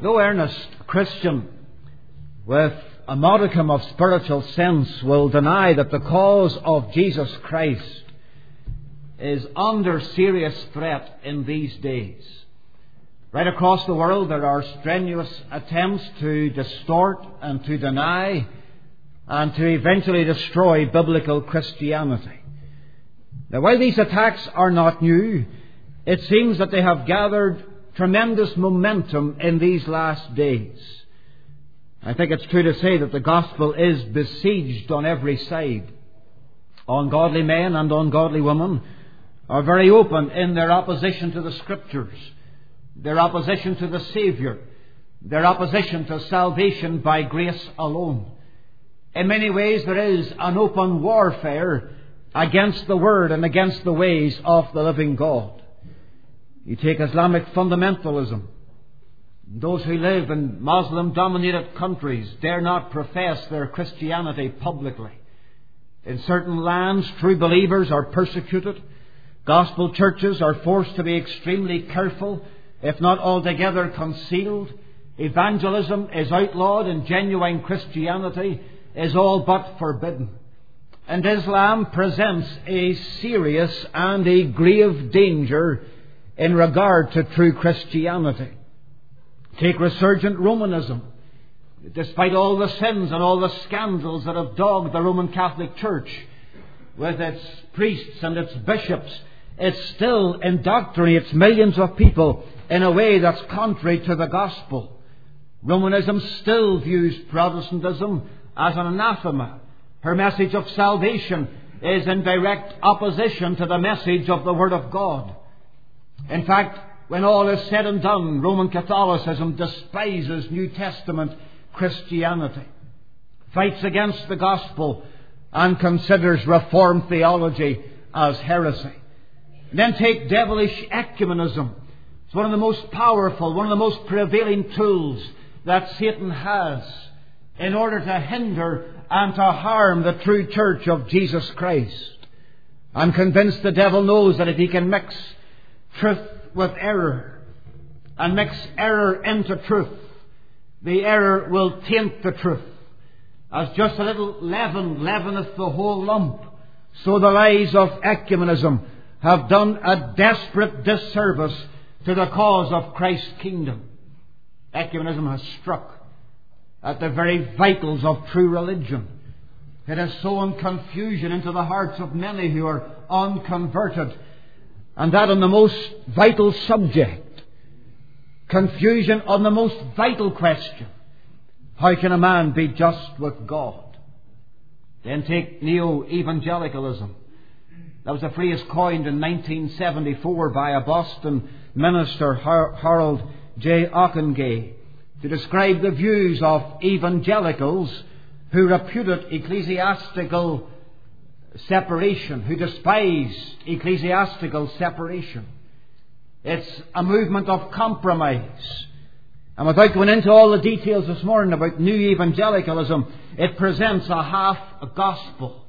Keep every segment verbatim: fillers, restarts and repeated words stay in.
No earnest Christian with a modicum of spiritual sense will deny that the cause of Jesus Christ is under serious threat in these days. Right across the world there are strenuous attempts to distort and to deny and to eventually destroy biblical Christianity. Now, while these attacks are not new, it seems that they have gathered tremendous momentum in these last days. I think it's true to say that the gospel is besieged on every side. Ungodly men and ungodly women are very open in their opposition to the Scriptures, their opposition to the Saviour, their opposition to salvation by grace alone. In many ways there is an open warfare against the Word and against the ways of the living God. You take Islamic fundamentalism. Those who live in Muslim-dominated countries dare not profess their Christianity publicly. In certain lands, true believers are persecuted. Gospel churches are forced to be extremely careful, if not altogether concealed. Evangelism is outlawed, and genuine Christianity is all but forbidden. And Islam presents a serious and a grave danger in regard to true Christianity. Take resurgent Romanism. Despite all the sins and all the scandals that have dogged the Roman Catholic Church, with its priests and its bishops, it still indoctrinates millions of people in a way that's contrary to the gospel. Romanism still views Protestantism as an anathema. Her message of salvation is in direct opposition to the message of the Word of God. In fact, when all is said and done, Roman Catholicism despises New Testament Christianity, fights against the gospel, and considers Reformed theology as heresy. And then take devilish ecumenism. It's one of the most powerful, one of the most prevailing tools that Satan has in order to hinder and to harm the true church of Jesus Christ. I'm convinced the devil knows that if he can mix truth with error and mix error into truth, the error will taint the truth. As just a little leaven leaveneth the whole lump, so the lies of ecumenism have done a desperate disservice to the cause of Christ's kingdom. Ecumenism has struck at the very vitals of true religion. It has sown confusion into the hearts of many who are unconverted, and that on the most vital subject. Confusion on the most vital question: how can a man be just with God? Then take neo-evangelicalism. That was a phrase coined in nineteen seventy-four by a Boston minister, Harold J. Ockenga, to describe the views of evangelicals who reputed ecclesiastical separation, who despise ecclesiastical separation. It's a movement of compromise. And without going into all the details this morning about new evangelicalism, it presents a half a gospel.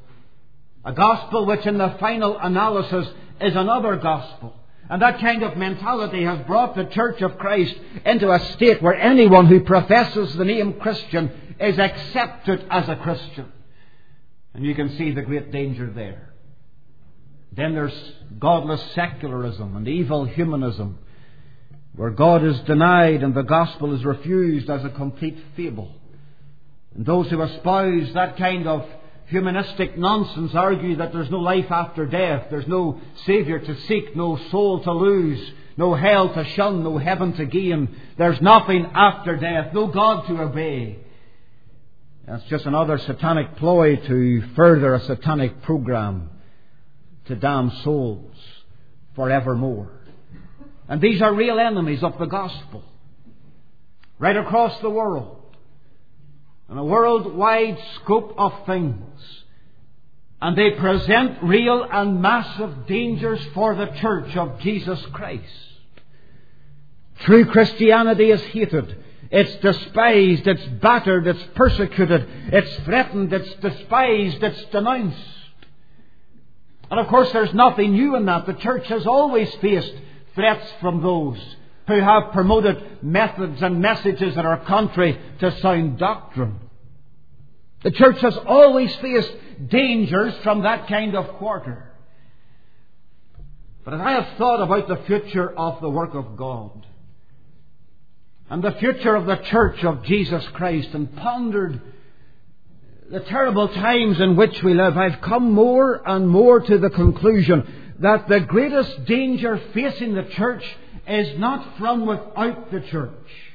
A gospel which in the final analysis is another gospel. And that kind of mentality has brought the Church of Christ into a state where anyone who professes the name Christian is accepted as a Christian. And you can see the great danger there. Then there's godless secularism and evil humanism, where God is denied and the gospel is refused as a complete fable. And those who espouse that kind of humanistic nonsense argue that there's no life after death, there's no Saviour to seek, no soul to lose, no hell to shun, no heaven to gain. There's nothing after death, no God to obey. That's just another satanic ploy to further a satanic program to damn souls forevermore. And these are real enemies of the gospel right across the world, in a worldwide scope of things. And they present real and massive dangers for the Church of Jesus Christ. True Christianity is hated. It's despised, it's battered, it's persecuted, it's threatened, it's despised, it's denounced. And of course there's nothing new in that. The Church has always faced threats from those who have promoted methods and messages that are contrary to sound doctrine. The church has always faced dangers from that kind of quarter. But as I have thought about the future of the work of God and the future of the church of Jesus Christ and pondered the terrible times in which we live, I've come more and more to the conclusion that the greatest danger facing the church is not from without the church.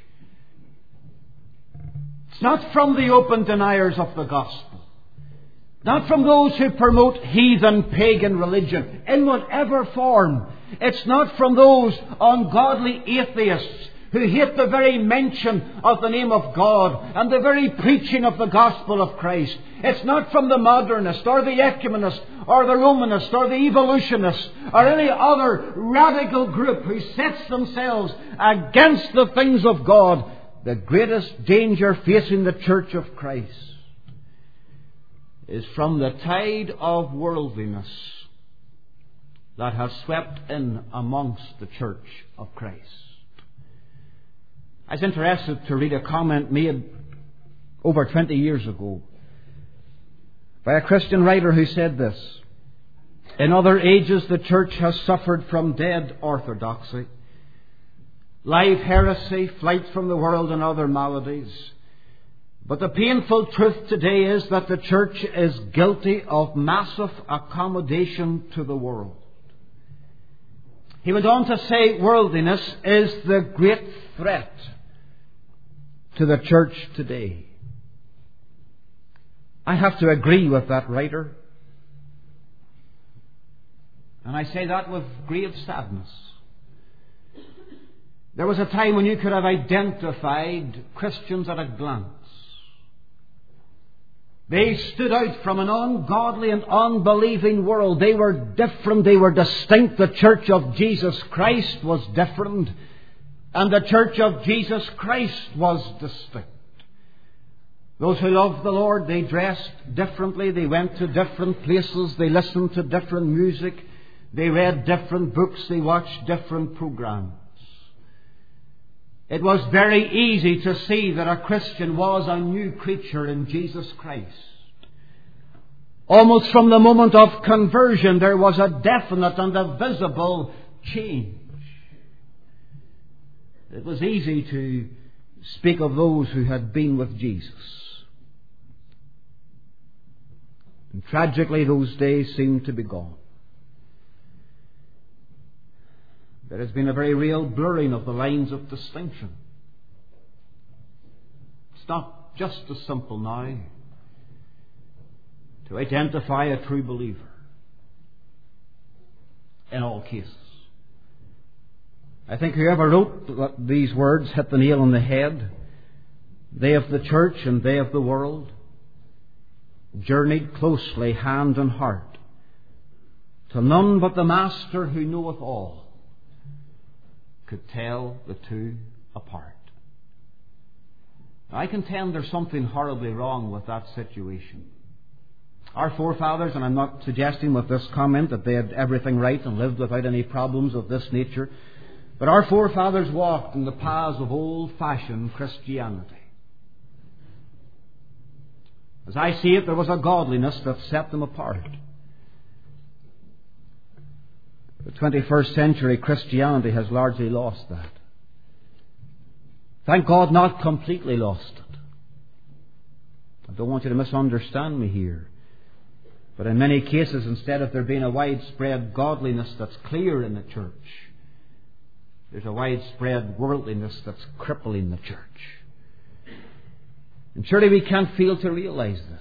It's not from the open deniers of the gospel. Not from those who promote heathen pagan religion in whatever form. It's not from those ungodly atheists who hate the very mention of the name of God and the very preaching of the gospel of Christ. It's not from the modernist or the ecumenist or the Romanist or the evolutionist or any other radical group who sets themselves against the things of God. The greatest danger facing the church of Christ is from the tide of worldliness that has swept in amongst the church of Christ. I was interested to read a comment made over twenty years ago by a Christian writer who said this: "In other ages the church has suffered from dead orthodoxy, live heresy, flight from the world and other maladies. But the painful truth today is that the church is guilty of massive accommodation to the world." He went on to say worldliness is the great threat to the church today. I have to agree with that writer. And I say that with grave sadness. There was a time when you could have identified Christians at a glance. They stood out from an ungodly and unbelieving world. They were different. They were distinct. The church of Jesus Christ was different. And the church of Jesus Christ was distinct. Those who loved the Lord, they dressed differently. They went to different places. They listened to different music. They read different books. They watched different programs. It was very easy to see that a Christian was a new creature in Jesus Christ. Almost from the moment of conversion, there was a definite and a visible change. It was easy to speak of those who had been with Jesus. And tragically, those days seem to be gone. There has been a very real blurring of the lines of distinction. It's not just as simple now to identify a true believer in all cases. I think whoever wrote these words hit the nail on the head. They of the church and they of the world journeyed closely hand and heart till none but the Master who knoweth all could tell the two apart. I contend there's something horribly wrong with that situation. Our forefathers, and I'm not suggesting with this comment that they had everything right and lived without any problems of this nature, but our forefathers walked in the paths of old-fashioned Christianity. As I see it, there was a godliness that set them apart. The twenty-first century Christianity has largely lost that. Thank God, not completely lost it. I don't want you to misunderstand me here. But in many cases, instead of there being a widespread godliness that's clear in the church, there's a widespread worldliness that's crippling the church. And surely we can't fail to realize this,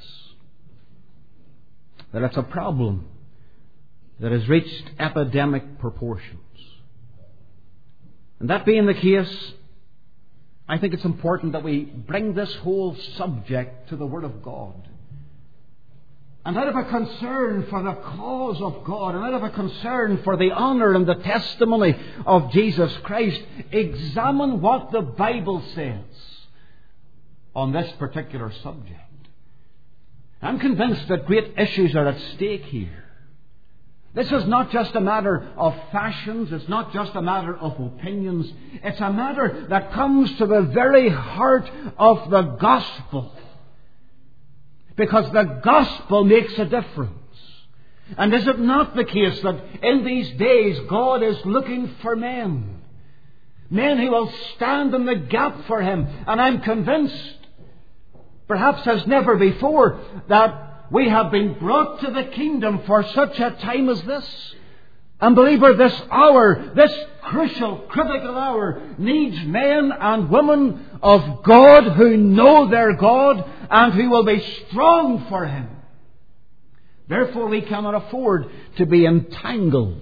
that it's a problem that has reached epidemic proportions. And that being the case, I think it's important that we bring this whole subject to the Word of God. And out of a concern for the cause of God, and out of a concern for the honour and the testimony of Jesus Christ, examine what the Bible says on this particular subject. I'm convinced that great issues are at stake here. This is not just a matter of fashions. It's not just a matter of opinions. It's a matter that comes to the very heart of the gospel. Because the gospel makes a difference. And is it not the case that in these days God is looking for men? Men who will stand in the gap for Him. And I'm convinced, perhaps as never before, that we have been brought to the kingdom for such a time as this. And believer, this hour, this crucial, critical hour, needs men and women of God who know their God and who will be strong for Him. Therefore, we cannot afford to be entangled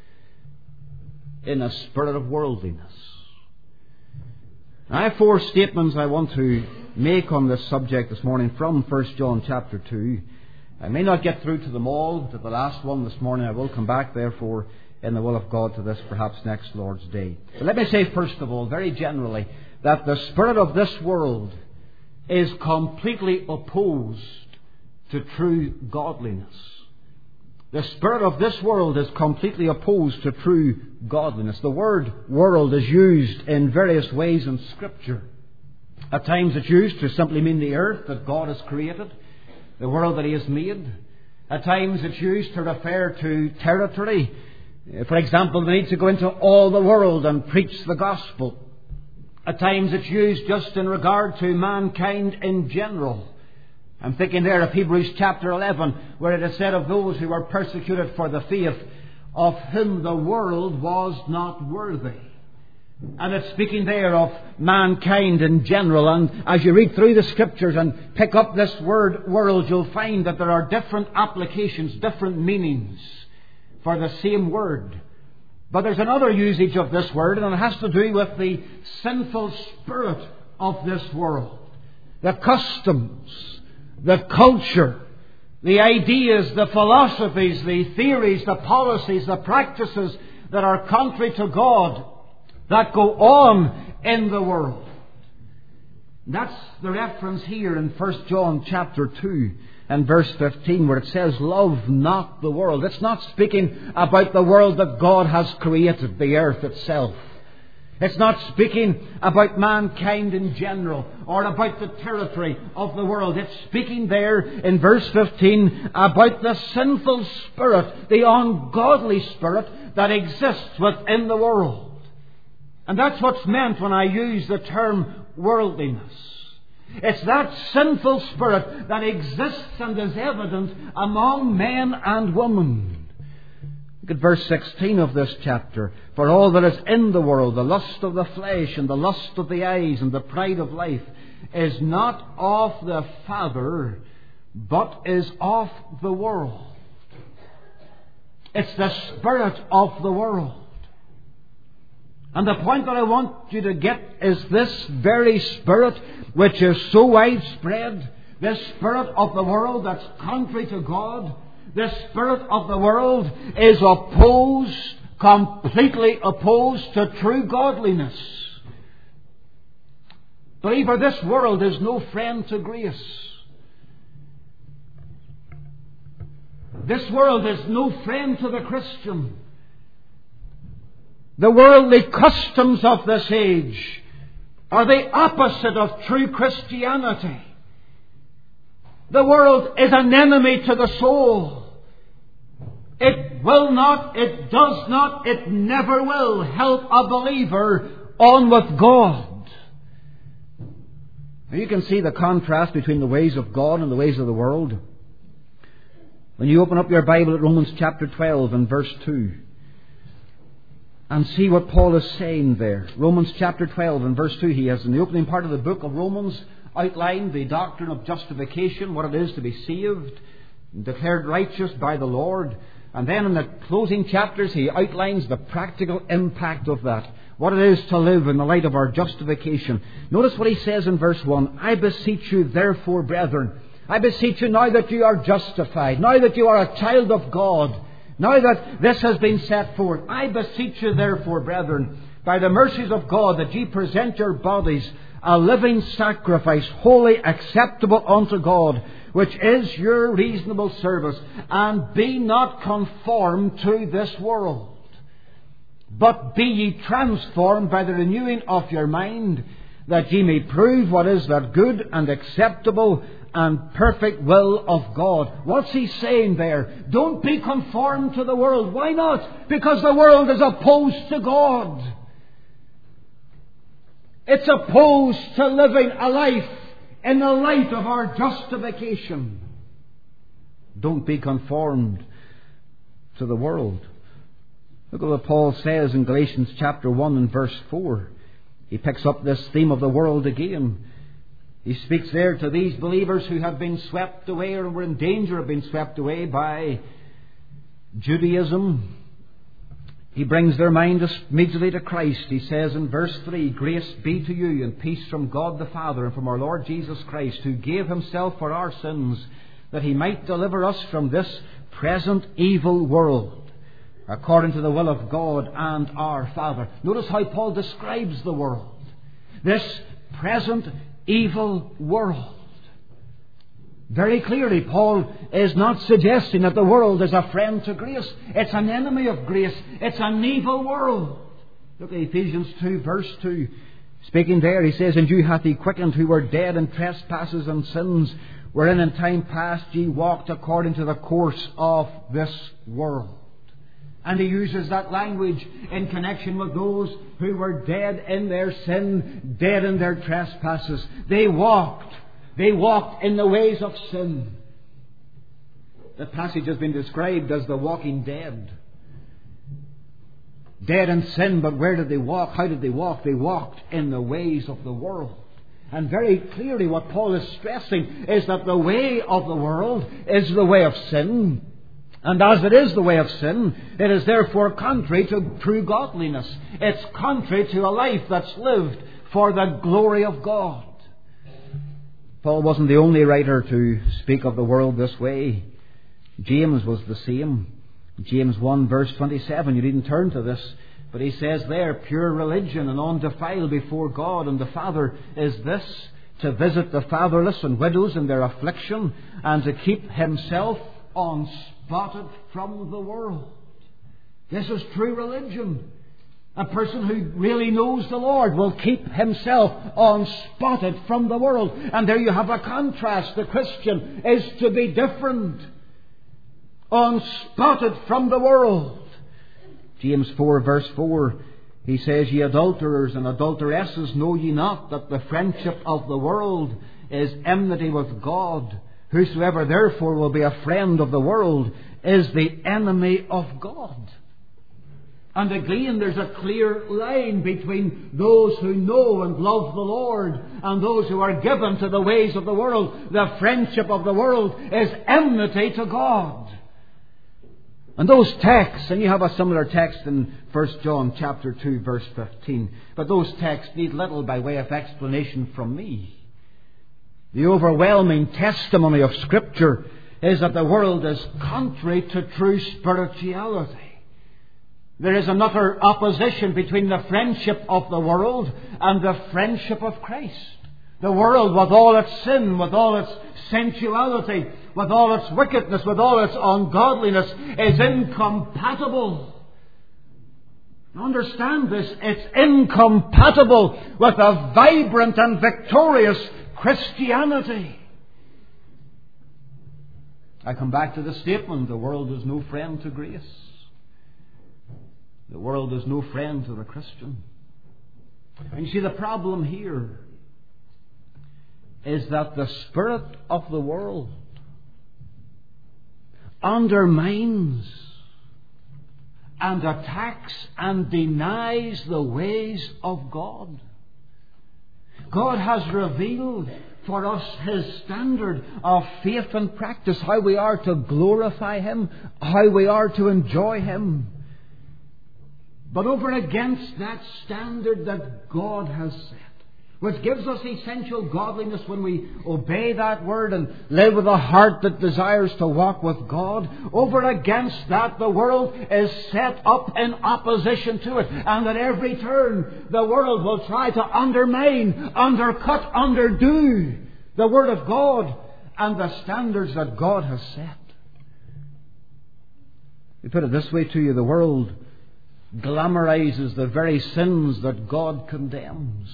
in a spirit of worldliness. I have four statements I want to make on this subject this morning from First John chapter two. I may not get through to them all, to the last one this morning. I will come back, therefore, in the will of God to this perhaps next Lord's Day. But let me say, first of all, very generally, that the spirit of this world is completely opposed to true godliness. The spirit of this world is completely opposed to true godliness. The word world is used in various ways in Scripture. At times it's used to simply mean the earth that God has created, the world that He has made. At times it's used to refer to territory. For example, the need to go into all the world and preach the gospel. At times it's used just in regard to mankind in general. I'm thinking there of Hebrews chapter eleven, where it is said of those who were persecuted for the faith, of whom the world was not worthy. And it's speaking there of mankind in general. And as you read through the Scriptures and pick up this word world, you'll find that there are different applications, different meanings for the same word. But there's another usage of this word, and it has to do with the sinful spirit of this world. The customs, the culture, the ideas, the philosophies, the theories, the policies, the practices that are contrary to God, that go on in the world. That's the reference here in First John chapter two and verse fifteen, where it says, love not the world. It's not speaking about the world that God has created, the earth itself. It's not speaking about mankind in general or about the territory of the world. It's speaking there in verse fifteen about the sinful spirit, the ungodly spirit that exists within the world. And that's what's meant when I use the term worldliness. It's that sinful spirit that exists and is evident among men and women. Look at verse sixteen of this chapter. For all that is in the world, the lust of the flesh and the lust of the eyes and the pride of life, is not of the Father, but is of the world. It's the spirit of the world. And the point that I want you to get is this very spirit, which is so widespread, this spirit of the world that's contrary to God, this spirit of the world is opposed, completely opposed to true godliness. Believer, this world is no friend to grace. This world is no friend to the Christian. The worldly customs of this age are the opposite of true Christianity. The world is an enemy to the soul. It will not, it does not, it never will help a believer on with God. Now you can see the contrast between the ways of God and the ways of the world when you open up your Bible at Romans chapter twelve and verse two. And see what Paul is saying there. Romans chapter twelve and verse two. He has, in the opening part of the book of Romans, outlined the doctrine of justification, what it is to be saved, declared righteous by the Lord. And then in the closing chapters, he outlines the practical impact of that, what it is to live in the light of our justification. Notice what he says in verse one. I beseech you, therefore, brethren, I beseech you now that you are justified, now that you are a child of God, now that this has been set forth, I beseech you therefore, brethren, by the mercies of God, that ye present your bodies a living sacrifice, wholly acceptable unto God, which is your reasonable service, and be not conformed to this world, but be ye transformed by the renewing of your mind, that ye may prove what is that good and acceptable and perfect will of God. What's he saying there? Don't be conformed to the world. Why not? Because the world is opposed to God. It's opposed to living a life in the light of our justification. Don't be conformed to the world. Look at what Paul says in Galatians chapter one and verse four. He picks up this theme of the world again. He speaks there to these believers who have been swept away or were in danger of being swept away by Judaism. He brings their mind immediately to Christ. He says in verse three, grace be to you and peace from God the Father and from our Lord Jesus Christ, who gave himself for our sins, that he might deliver us from this present evil world, according to the will of God and our Father. Notice how Paul describes the world. This present evil world. Very clearly, Paul is not suggesting that the world is a friend to grace. It's an enemy of grace. It's an evil world. Look at Ephesians two, verse two. Speaking there, he says, and you hath he quickened who were dead in trespasses and sins, wherein in time past ye walked according to the course of this world. And he uses that language in connection with those who were dead in their sin, dead in their trespasses. They walked. They walked in the ways of sin. The passage has been described as the walking dead. Dead in sin, but where did they walk? How did they walk? They walked in the ways of the world. And very clearly what Paul is stressing is that the way of the world is the way of sin. And as it is the way of sin, it is therefore contrary to true godliness. It's contrary to a life that's lived for the glory of God. Paul wasn't the only writer to speak of the world this way. James was the same. James one verse twenty-seven, you needn't turn to this, but he says there, pure religion and undefiled before God and the Father is this, to visit the fatherless and widows in their affliction, and to keep himself unspotted from the world. This is true religion. A person who really knows the Lord will keep himself unspotted from the world. And there you have a contrast. The Christian is to be different. Unspotted from the world. James four verse four, he says, ye adulterers and adulteresses, know ye not that the friendship of the world is enmity with God? Whosoever therefore will be a friend of the world is the enemy of God. And again, there's a clear line between those who know and love the Lord and those who are given to the ways of the world. The friendship of the world is enmity to God. And those texts, and you have a similar text in First John chapter two, verse fifteen, but those texts need little by way of explanation from me. The overwhelming testimony of Scripture is that the world is contrary to true spirituality. There is an utter opposition between the friendship of the world and the friendship of Christ. The world, with all its sin, with all its sensuality, with all its wickedness, with all its ungodliness, is incompatible. Understand this. It's incompatible with a vibrant and victorious Christianity. I come back to the statement, the world is no friend to grace. The world is no friend to the Christian. And you see, the problem here is that the spirit of the world undermines and attacks and denies the ways of God. God has revealed for us His standard of faith and practice, how we are to glorify Him, how we are to enjoy Him. But over against that standard that God has set, which gives us essential godliness when we obey that word and live with a heart that desires to walk with God, over against that the world is set up in opposition to it. And at every turn the world will try to undermine, undercut, underdo the Word of God and the standards that God has set. We put it this way to you, the world glamorizes the very sins that God condemns.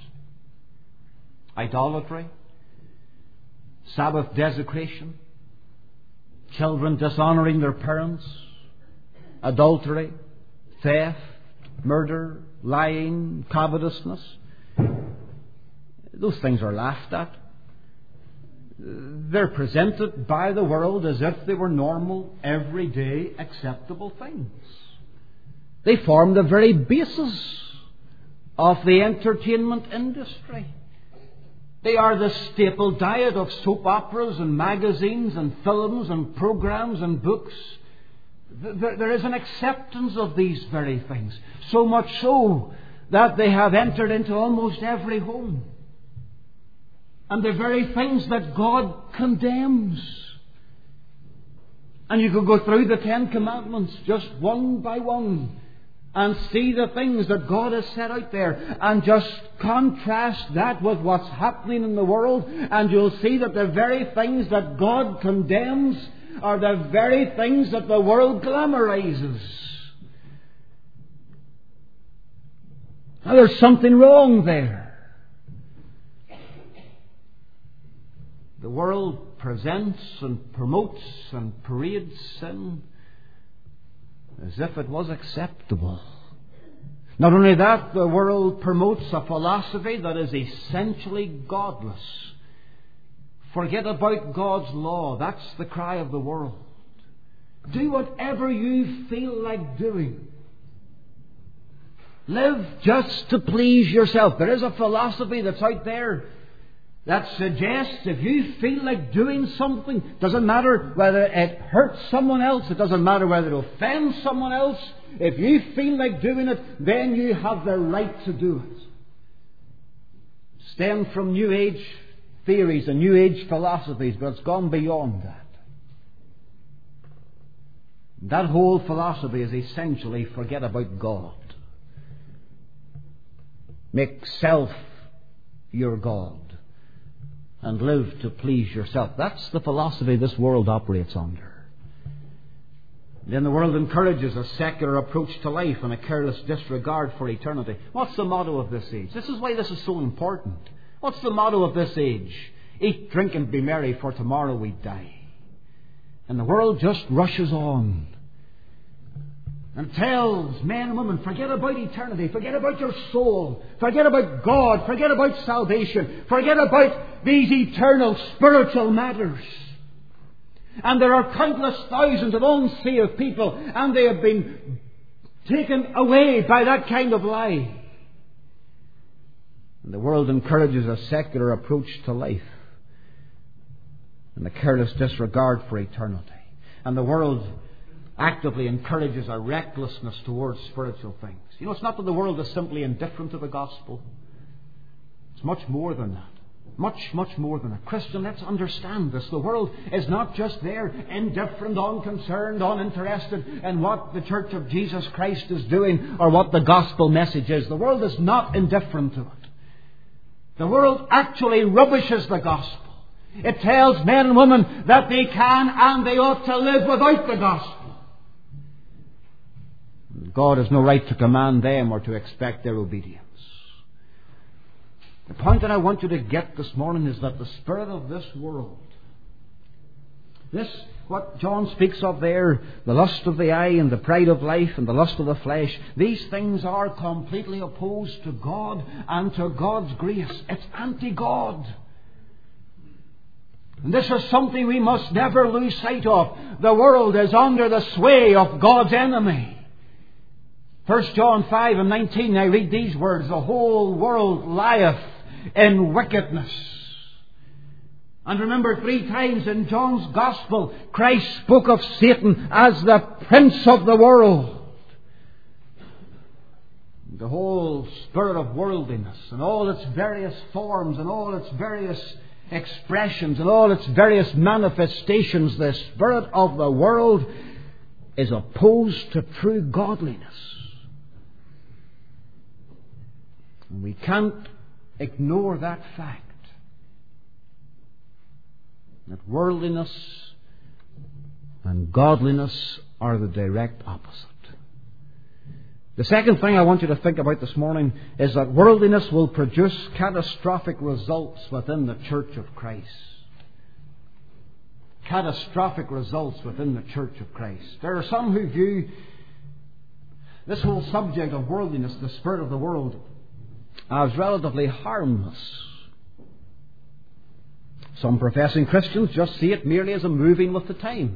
Idolatry, Sabbath desecration, children dishonoring their parents, adultery, theft, murder, lying, covetousness. Those things are laughed at. They're presented by the world as if they were normal, everyday, acceptable things. They form the very basis of the entertainment industry. They are the staple diet of soap operas and magazines and films and programs and books. There is an acceptance of these very things. So much so that they have entered into almost every home. And the very things that God condemns. And you could go through the Ten Commandments just one by one and see the things that God has set out there and just contrast that with what's happening in the world, and you'll see that the very things that God condemns are the very things that the world glamorizes. Now there's something wrong there. The world presents and promotes and parades sin as if it was acceptable. Not only that, the world promotes a philosophy that is essentially godless. Forget about God's law. That's the cry of the world. Do whatever you feel like doing. Live just to please yourself. There is a philosophy that's out there that suggests if you feel like doing something, doesn't matter whether it hurts someone else, it doesn't matter whether it offends someone else, if you feel like doing it, then you have the right to do it. Stemmed from New Age theories and New Age philosophies, but it's gone beyond that. That whole philosophy is essentially forget about God. Make self your God and live to please yourself. That's the philosophy this world operates under. Then the world encourages a secular approach to life and a careless disregard for eternity. What's the motto of this age? This is why this is so important. What's the motto of this age? Eat, drink and be merry, for tomorrow we die. And the world just rushes on and tells men and women, forget about eternity, forget about your soul, forget about God, forget about salvation, forget about these eternal spiritual matters. And there are countless thousands of unsaved people, and they have been taken away by that kind of lie. And the world encourages a secular approach to life and a careless disregard for eternity. And the world actively encourages a recklessness towards spiritual things. You know, it's not that the world is simply indifferent to the gospel. It's much more than that. Much, much more than that. Christian, let's understand this. The world is not just there, indifferent, unconcerned, uninterested in what the Church of Jesus Christ is doing or what the gospel message is. The world is not indifferent to it. The world actually rubbishes the gospel. It tells men and women that they can and they ought to live without the gospel. God has no right to command them or to expect their obedience. The point that I want you to get this morning is that the spirit of this world, this, what John speaks of there, the lust of the eye and the pride of life and the lust of the flesh, these things are completely opposed to God and to God's grace. It's anti-God. And this is something we must never lose sight of. The world is under the sway of God's enemy. First John five and nineteen, I read these words, the whole world lieth in wickedness. And remember, three times in John's Gospel, Christ spoke of Satan as the prince of the world. The whole spirit of worldliness and all its various forms and all its various expressions and all its various manifestations, the spirit of the world is opposed to true godliness. We can't ignore that fact. That worldliness and godliness are the direct opposite. The second thing I want you to think about this morning is that worldliness will produce catastrophic results within the Church of Christ. Catastrophic results within the Church of Christ. There are some who view this whole subject of worldliness, the spirit of the world, as relatively harmless. Some professing Christians just see it merely as a moving with the times.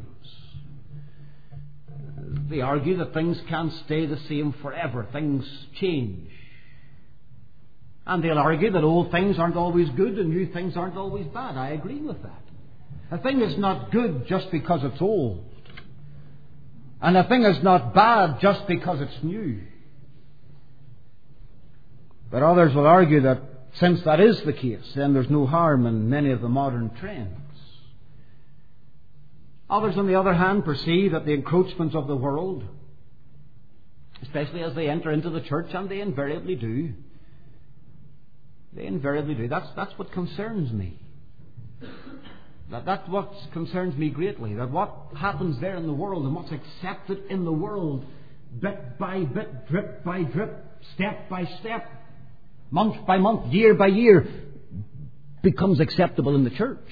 They argue that things can't stay the same forever. Things change. And they'll argue that old things aren't always good and new things aren't always bad. I agree with that. A thing is not good just because it's old. And a thing is not bad just because it's new. But others will argue that since that is the case, then there's no harm in many of the modern trends. Others, on the other hand, perceive that the encroachments of the world, especially as they enter into the church, and they invariably do, they invariably do. That's, that's what concerns me. That, that's what concerns me greatly. That what happens there in the world and what's accepted in the world, bit by bit, drip by drip, step by step, month by month, year by year, becomes acceptable in the church.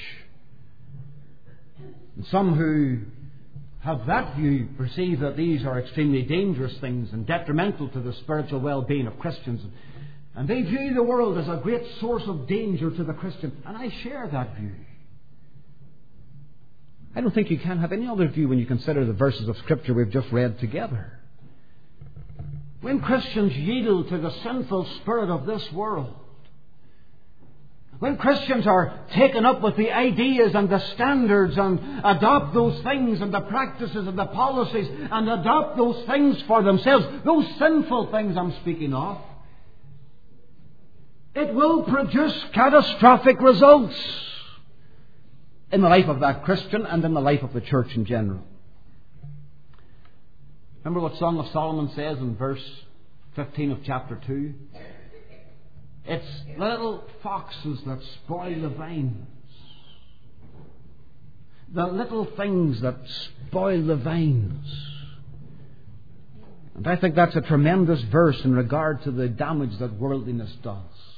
And some who have that view perceive that these are extremely dangerous things and detrimental to the spiritual well-being of Christians. And they view the world as a great source of danger to the Christian. And I share that view. I don't think you can have any other view when you consider the verses of Scripture we've just read together. When Christians yield to the sinful spirit of this world, when Christians are taken up with the ideas and the standards and adopt those things and the practices and the policies and adopt those things for themselves, those sinful things I'm speaking of, it will produce catastrophic results in the life of that Christian and in the life of the church in general. Remember what Song of Solomon says in verse fifteen of chapter two? It's little foxes that spoil the vines. The little things that spoil the vines. And I think that's a tremendous verse in regard to the damage that worldliness does.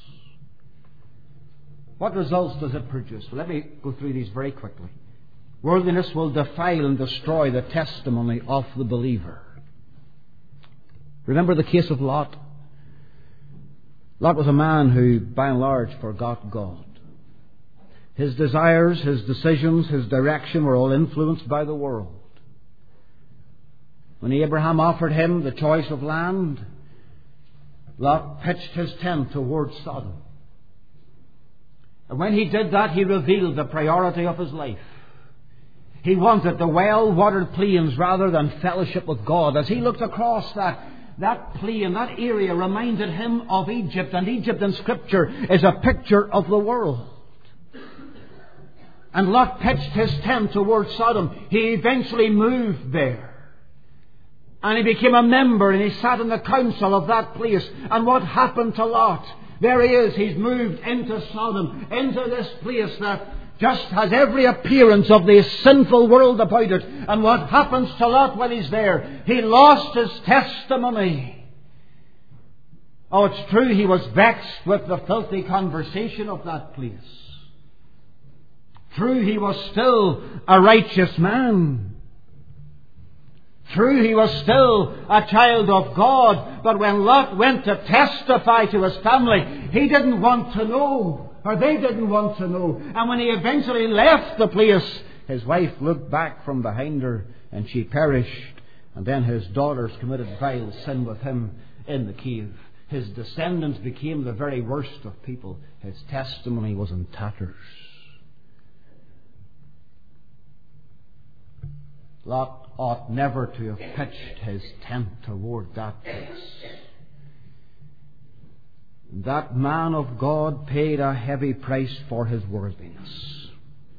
What results does it produce? Well, let me go through these very quickly. Worldliness will defile and destroy the testimony of the believer. Remember the case of Lot? Lot was a man who, by and large, forgot God. His desires, his decisions, his direction were all influenced by the world. When Abraham offered him the choice of land, Lot pitched his tent towards Sodom. And when he did that, he revealed the priority of his life. He wanted the well-watered plains rather than fellowship with God. As he looked across that That plain, that area reminded him of Egypt, and Egypt in Scripture is a picture of the world. And Lot pitched his tent towards Sodom. He eventually moved there. And he became a member, and he sat in the council of that place. And what happened to Lot? There he is, he's moved into Sodom, into this place that just has every appearance of the sinful world about it. And what happens to Lot when he's there? He lost his testimony. Oh, it's true, he was vexed with the filthy conversation of that place. True, he was still a righteous man. True, he was still a child of God. But when Lot went to testify to his family, he didn't want to know. Or they didn't want to know. And when he eventually left the place, his wife looked back from behind her and she perished. And then his daughters committed vile sin with him in the cave. His descendants became the very worst of people. His testimony was in tatters. Lot ought never to have pitched his tent toward that place. That man of God paid a heavy price for his worldliness.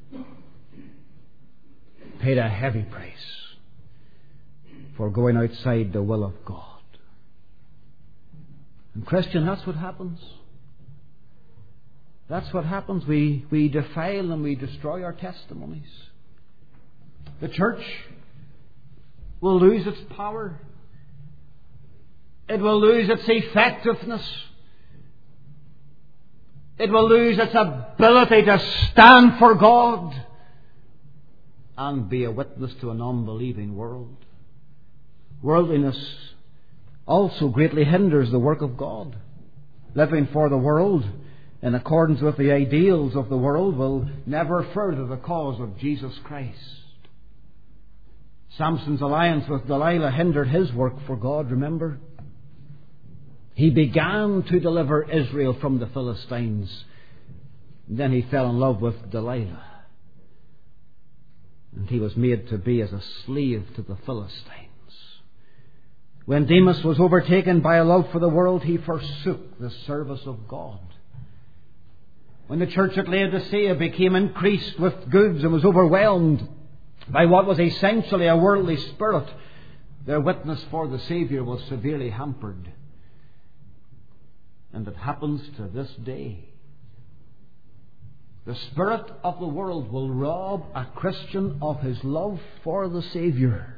Paid a heavy price for going outside the will of God. And Christian, that's what happens. That's what happens. We, we defile and we destroy our testimonies. The church will lose its power. It will lose its effectiveness. It will lose its ability to stand for God and be a witness to an unbelieving world. Worldliness also greatly hinders the work of God. Living for the world in accordance with the ideals of the world will never further the cause of Jesus Christ. Samson's alliance with Delilah hindered his work for God, remember? He began to deliver Israel from the Philistines. Then he fell in love with Delilah. And he was made to be as a slave to the Philistines. When Demas was overtaken by a love for the world, he forsook the service of God. When the church at Laodicea became increased with goods and was overwhelmed by what was essentially a worldly spirit, their witness for the Saviour was severely hampered. And it happens to this day. The spirit of the world will rob a Christian of his love for the Saviour.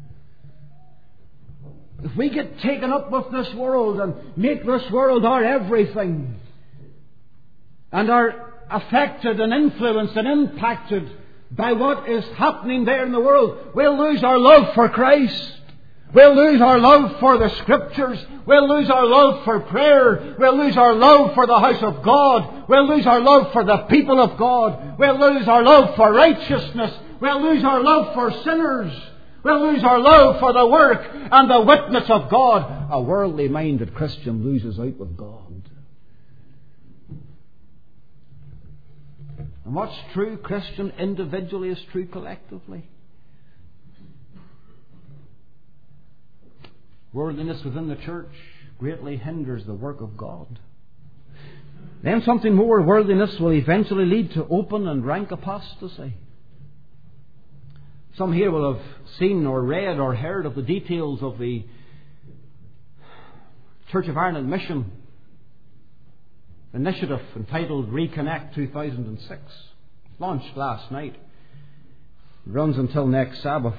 If we get taken up with this world and make this world our everything, and are affected and influenced and impacted by what is happening there in the world, we'll lose our love for Christ. We'll lose our love for the Scriptures. We'll lose our love for prayer. We'll lose our love for the house of God. We'll lose our love for the people of God. We'll lose our love for righteousness. We'll lose our love for sinners. We'll lose our love for the work and the witness of God. A worldly minded Christian loses out with God. And what's true Christian individually is true collectively. Worldliness within the church greatly hinders the work of God. Then something more, worldliness will eventually lead to open and rank apostasy. Some here will have seen or read or heard of the details of the Church of Ireland mission initiative entitled Reconnect two thousand six. Launched last night. It runs until next Sabbath.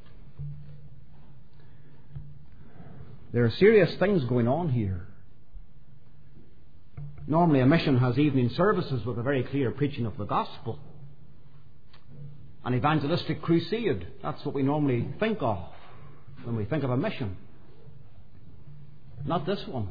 There are serious things going on here. Normally a mission has evening services with a very clear preaching of the gospel. An evangelistic crusade. That's what we normally think of when we think of a mission. Not this one.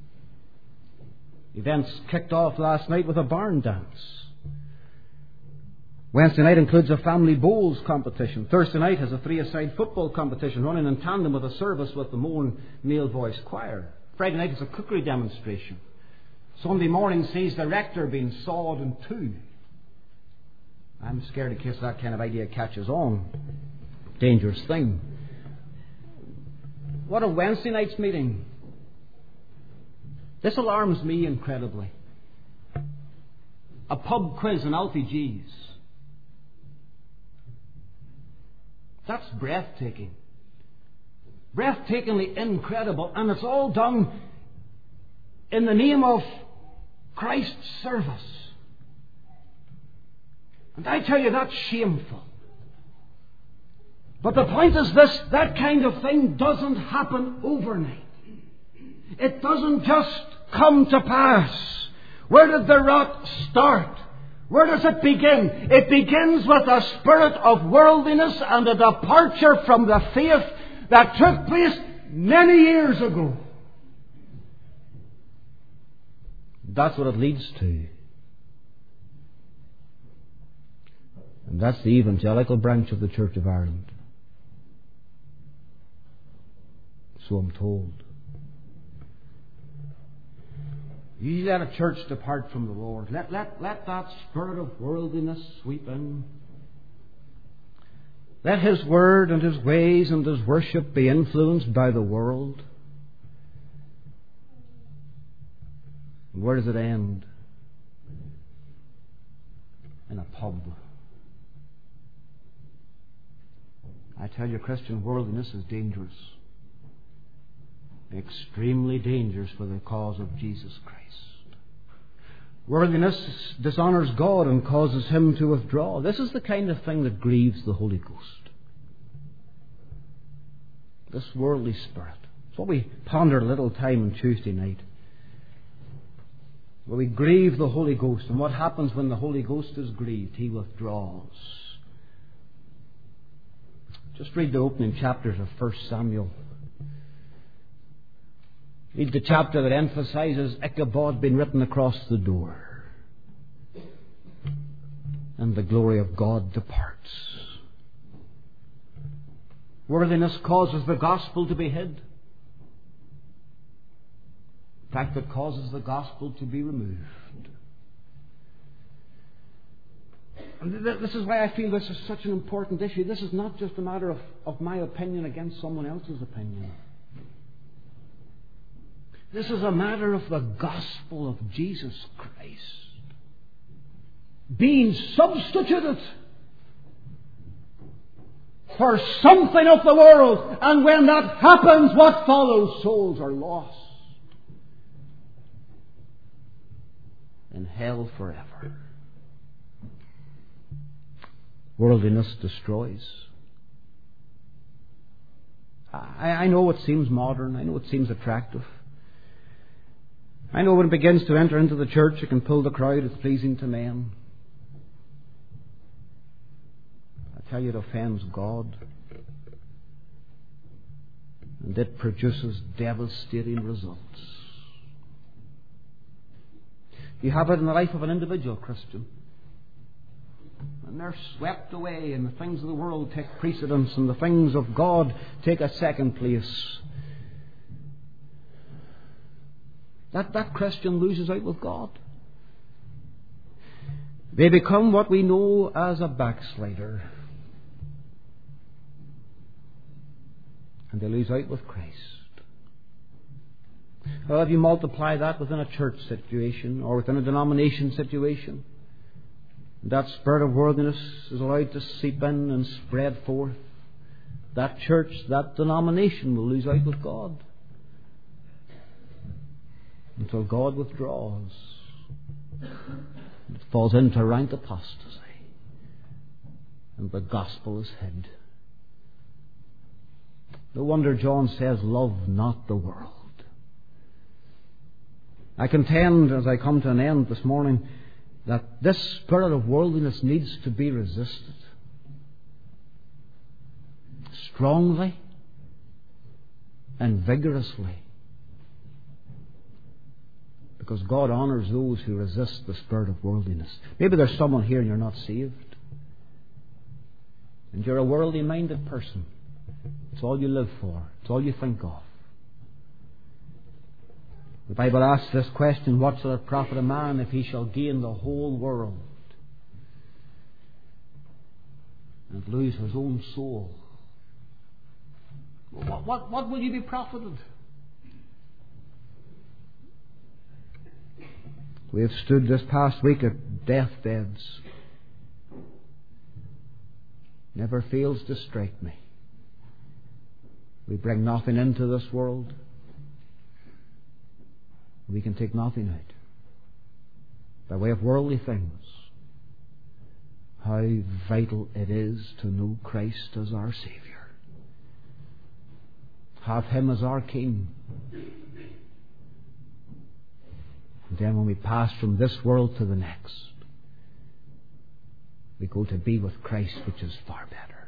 Events kicked off last night with a barn dance. Wednesday night includes a family bowls competition. Thursday night has a three-a-side football competition running in tandem with a service with the Moan male voice choir. Friday night is a cookery demonstration. Sunday morning sees the rector being sawed in two. I'm scared in case that kind of idea catches on. Dangerous thing. What a Wednesday night's meeting. This alarms me incredibly. A pub quiz in Alfie G's. That's breathtaking. Breathtakingly incredible. And it's all done in the name of Christ's service. And I tell you, that's shameful. But the point is this, that kind of thing doesn't happen overnight. It doesn't just come to pass. Where did the rot start? Where does it begin? It begins with a spirit of worldliness and a departure from the faith that took place many years ago. That's what it leads to. And that's the evangelical branch of the Church of Ireland. So I'm told. You let a church depart from the Lord. Let, let, let that spirit of worldliness sweep in. Let His word and His ways and His worship be influenced by the world. And where does it end? In a pub. I tell you, Christian worldliness is dangerous. Extremely dangerous for the cause of Jesus Christ. Worldliness dishonours God and causes Him to withdraw. This is the kind of thing that grieves the Holy Ghost. This worldly spirit. It's what we ponder a little time on Tuesday night. Where we grieve the Holy Ghost. And what happens when the Holy Ghost is grieved? He withdraws. Just read the opening chapters of First Samuel. Read the chapter that emphasizes Ichabod being written across the door. And the glory of God departs. Worldliness causes the gospel to be hid. In fact, it causes the gospel to be removed. And this is why I feel this is such an important issue. This is not just a matter of, of my opinion against someone else's opinion. This is a matter of the gospel of Jesus Christ being substituted for something of the world. And when that happens, what follows? Souls are lost in hell forever. Worldliness destroys. I, I know it seems modern. I know it seems attractive. I know when it begins to enter into the church, it can pull the crowd. It's pleasing to men. I tell you, it offends God. And it produces devastating results. You have it in the life of an individual Christian. And they're swept away, and the things of the world take precedence, and the things of God take a second place. That, that Christian loses out with God. They become what we know as a backslider. And they lose out with Christ. Well, if you multiply that within a church situation or within a denomination situation, that spirit of worldliness is allowed to seep in and spread forth, that church, that denomination will lose out with God. Until God withdraws. It falls into rank apostasy. And the gospel is hid. No wonder John says, love not the world. I contend, as I come to an end this morning, that this spirit of worldliness needs to be resisted. Strongly and vigorously. Because God honours those who resist the spirit of worldliness. Maybe there's someone here and you're not saved. And you're a worldly minded person. It's all you live for. It's all you think of. The Bible asks this question, what shall it profit a man if he shall gain the whole world and lose his own soul? What, what, what will you be profited? We have stood this past week at deathbeds. Never fails to strike me. We bring nothing into this world. We can take nothing out. By way of worldly things. How vital it is to know Christ as our Saviour. Have Him as our King. And then when we pass from this world to the next, we go to be with Christ, which is far better.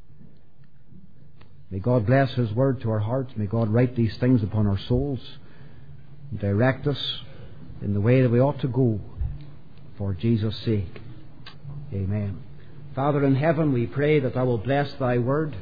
May God bless His word to our hearts. May God write these things upon our souls and direct us in the way that we ought to go for Jesus' sake. Amen. Father in heaven, we pray that Thou will bless Thy word.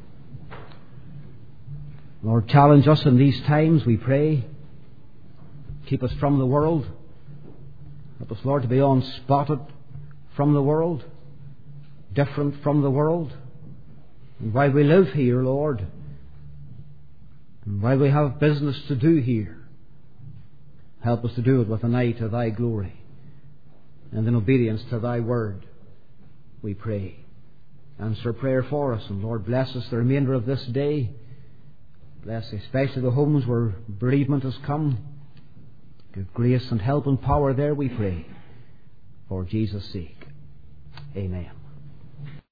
Lord, challenge us in these times, we pray. Keep us from the world. Help us, Lord, to be unspotted from the world, different from the world. And while we live here, Lord, and while we have business to do here, help us to do it with an eye to Thy glory and in obedience to Thy word, we pray. Answer prayer for us, and Lord, bless us the remainder of this day. Bless especially the homes where bereavement has come. Give grace and help and power there, we pray, for Jesus' sake. Amen.